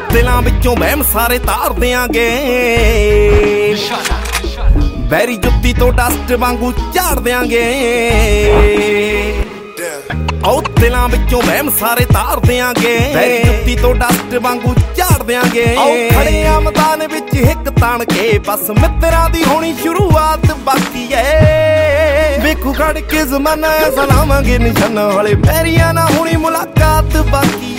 ਦਿਲਾਂ ਵਿੱਚੋਂ ਵਹਿਮ ਸਾਰੇ ਤਾਰ ਦਿਆਂਗੇ ਬੈਰੀ ਜੁੱਤੀ ਤੋਂ ਡਸਟ ਵਾਂਗੂ ਝਾੜ ਦਿਆਂਗੇ ਉਹ ਦਿਲਾਂ ਵਿੱਚੋਂ ਵਹਿਮ ਸਾਰੇ ਤਾਰ ਦਿਆਂਗੇ ਬੈਰੀ ਜੁੱਤੀ ਤੋਂ ਡਸਟ ਵਾਂਗੂ ਝਾੜ ਦਿਆਂਗੇ ਖੜੇ ਆ ਮੈਦਾਨ ਵਿੱਚ ਹਿੱਕ ਤਾਣ ਕੇ ਬਸ ਮਿੱਤਰਾਂ ਦੀ ਹੋਣੀ ਸ਼ੁਰੂਆਤ ਬਾਕੀ ਏ ਵੇਖੂ ਖੜ ਕੇ ਜ਼ਮਾਨਾ ਐਸਾ ਲਾਵਾਂਗੇ ਨਿਸ਼ਾਨਾ ਵਾਲੇ ਪੈਰੀਆਂ ਨਾਲ ਹੋਣੀ ਮੁਲਾਕਾਤ ਬਾਕੀ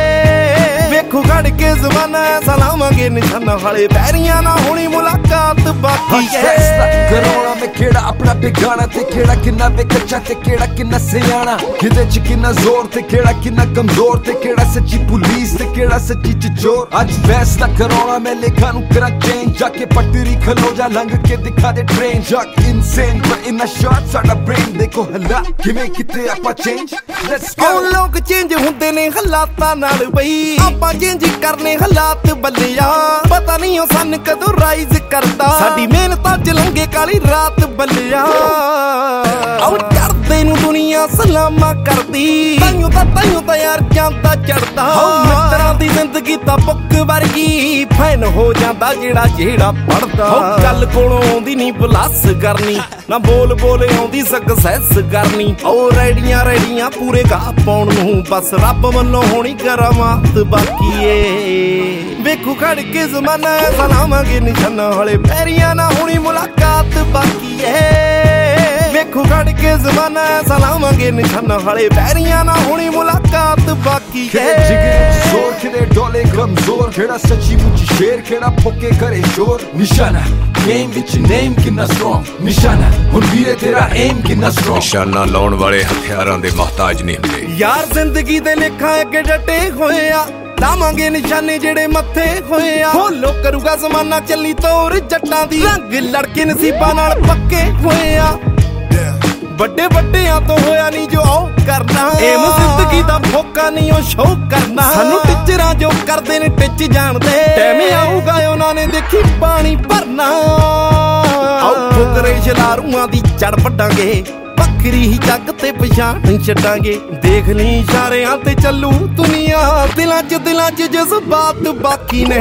ਏ ਵੇਖੂ ਖੜ ਕੇ ਜ਼ਮਾਨਾ ਐਸਾ ਲਾਵਾਂਗੇ ਨਿਸ਼ਾਨਾ ਵਾਲੇ ਪੈਰੀਆਂ ਨਾਲ ਹੋਣੀ ਮੁਲਾਕਾਤ ਬਾਕੀ ਏ ਕਰੋਨਾ ਮੈਂ ਕਿਹੜਾ ਆਪਣਾ ਬੇਗਾਣਾ ਤੇ ਕਿਹੜਾ ਕਿੰਨਾ ਬੇਕੱਚਾ ਤੇ ਕਿਹੜਾ ਕਿੰਨਾ ਸਿਆਣਾ ਕਿਹਦੇ ਚ ਕਿੰਨਾ ਜ਼ੋਰ ਤੇ ਕਿਹੜਾ ਕਿੰਨਾ ਕਮਜ਼ੋਰ ਤੇ ਕਿਹੜਾ ਸੱਚੀ ਪੁਲਿਸ ਤੇ ਕਿਹੜਾ ਸੱਚੀ ਚੋਰ ਅੱਜ ਫੈਸਲਾ ਕਰੋਨਾ ਮੈਂ ਲੇਖਾਂ ਨੂੰ ਕਰਾਂ ਚੇਂਜ ਜਾ ਕੇ ਪਟਰੀ ਖਲੋ ਜਾ ਲੰਘ ਕੇ ਦਿਖਾ ਦੇ ਟ੍ਰੇਨ ਜੱਕ ਇਨਸੇਨ ਪਰ ਇਨ ਸ਼ਾਰਟ ਸਾਡਾ ਬ੍ਰੇਨ ਦੇਖੋ ਹਲਾ ਕਿਵੇਂ ਕਿਤੇ ਆਪਾਂ ਚੇਂਜ ਲੈਟਸ ਗੋ ਲੋਕ ਚੇਂਜ ਹੁੰਦੇ ਨੇ ਹਾਲਾਤਾਂ ਨਾਲ ਬਈ ਆਪਾਂ ਚੇਂਜ ਕਰਨੇ ਹਾਲਾਤ ਬੱਲਿਆ ਪਤਾ ਨਹੀਂ ਉਹ ਸਾਨੂੰ ਕਦੋਂ ਰਾਈਜ਼ ਕਰਦਾ ਸਾਡੀ ਮਿਹਨਤ ਅੱਜ ਲੰਘੇ ਕਾਲੀ ਰਾਤ ਬੱਲਿਆ ਆਉ ਚੜਦੇ ਨੂੰ ਦੁਨੀਆ ਸਲਾਮਾਂ ਕਰਦੀ ਤਾਈਓ ਤਾਂ ਯਾਰ ਜਾਂਦਾ ਚੜਦਾ ਮਿੱਤਰਾਂ ਦੀ ਜ਼ਿੰਦਗੀ ਤਾਂ ਬੁੱਕ ਵਰਗੀ ਫੈਨ ਹੋ ਜਾਂਦਾ ਜਿਹੜਾ ਪੜਦਾ ਗੱਲ ਕੋਲੋਂ ਆਉਂਦੀ ਨਹੀਂ ਬਲੱਸ ਕਰਨੀ ਨਾ ਬੋਲ ਆਉਂਦੀ ਸਕਸੈਸ ਕਰਨੀ ਉਹ ਰੈਡੀਆਂ ਪੂਰੇ ਗਾਹ ਪਾਉਣ ਨੂੰ ਬਸ ਰੱਬ ਵੱਲੋਂ ਹੋਣੀ ਕਰਾਮਾਤ ਬਾਕੀ ਏ ਵੇਖੂ ਖੜ ਕੇ ਜ਼ਮਾਨਾ ਐਸਾ ਲਾਵਾਂਗੇ ਨਿਸ਼ਾਨਾ ਵਾਲੇ ਪੈਰੀਆਂ ਨਾਲ ਹੋਣੀ ਮੁਲਾਕਾਤ ਬਾਕੀ ਏ ਵੇਖੂ ਖੜ ਕੇ ਜ਼ਮਾਨਾ ਐਸਾ ਲਾਵਾਂਗੇ ਨਿਸ਼ਾਨਾ ਵਾਲੇ ਪੈਰੀਆਂ ਨਾਲ ਹੋਣੀ ਮੁਲਾਕਾਤ ਬਾਕੀ ਏ ਜਿਗਰ ਜ਼ੋਰ ਕਿਹੜੇ ਡੋਲੇ ਕਮਜ਼ੋਰ ਕਿਹੜਾ ਸੱਚੀ ਮੁੱਚੀ ਸ਼ੇਰ ਕਿਹੜਾ ਫੋਕੇ ਕਰੇ ਸ਼ੋਰ ਨਿਸ਼ਾਨਾ ਗੇਮ ਵਿੱਚ ਨੇਮ ਕਿੰਨਾ ਸਟਰੋਂਗ ਨਿਸ਼ਾਨਾ ਹੁਣ ਵੀਰੇ ਤੇਰਾ ਏਮ ਕਿੰਨਾ ਸਟਰੋਂਗ ਨਿਸ਼ਾਨਾ ਲਾਉਣ ਵਾਲੇ ਹਥਿਆਰਾਂ ਦੇ ਮੁਹਤਾਜ ਨਹੀਂ ਹੁੰਦੇ ਯਾਰ ਜ਼ਿੰਦਗੀ ਦੇ ਲੇਖਾਂ ਅੱਗੇ ਡਟੇ ਹੋਏ ਆ ਲਾਵਾਂਗੇ ਨਿਸ਼ਾਨੇ ਜਿਹੜੇ ਮੱਥੇ ਹੋਏ ਆ ਫੋਲੋ ਕਰੂਗਾ ਜ਼ਮਾਨਾ ਚੱਲੀ ਤੋਰ ਜੱਟਾਂ ਦੀ ਰੰਗ ਲੜਕੇ ਨਸੀਬਾਂ ਨਾਲ ਪੱਕੇ ਹੋਏ ਆ ਵੱਡਿਆਂ ਤੋਂ ਹੋਇਆ ਨਹੀਂ ਜੋ ਆਉ ਕਰਨਾ ਏਮ ਜ਼ਿੰਦਗੀ ਦਾ ਫੋਕਾ ਨਹੀਂ ਉਹ ਸ਼ੋਅ ਕਰਨਾ ਸਾਨੂੰ ਟੀਚਰਾਂ ਜੋ ਕਰਦੇ ਨੇ ਟਿੱਚ ਜਾਣਦੇ ਟਾਈਮ ਆਊਗਾ ਉਹਨਾਂ ਨੇ ਦੇਖੀ ਪਾਣੀ ਭਰਨਾ ਆਉ ਫੁਕਰੇ ਸ਼ਲਾਰੂਆਂ ਦੀ ਚੜ ਵੱਡਾਂਗੇ ਵੱਖਰੀ ਹੀ ਜੱਗ ਤੇ ਪਛਾਣ ਛੱਡਾਂਗੇ ਦੇਖ ਲਈ ਇਸ਼ਾਰਿਆਂ ਤੇ ਚੱਲੂ ਦੁਨੀਆ ਦਿਲਾਂ 'ਚ ਜਜ਼ਬਾਤ ਬਾਕੀ ਨੇ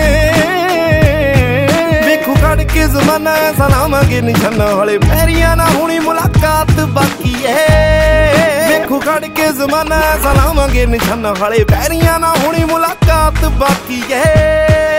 ਵੇਖੂ ਖੜ ਕੇ ਜ਼ਮਾਨਾ ਐਸਾ ਲਾਵਾਂਗੇ ਨਿਸ਼ਾਨਾ ਵਾਲੇ ਪੈਰੀਆਂ ਨਾਲ ਹੋਣੀ ਮੁਲਾਕਾਤ ਬਾਕੀ ਏ ਵੇਖੂ ਖੜ ਕੇ ਜ਼ਮਾਨਾ ਐਸਾ ਲਾਵਾਂਗੇ ਨਿਸ਼ਾਨਾ ਵਾਲੇ ਪੈਰੀਆਂ ਨਾਲ ਹੋਣੀ ਮੁਲਾਕਾਤ ਬਾਕੀ ਏ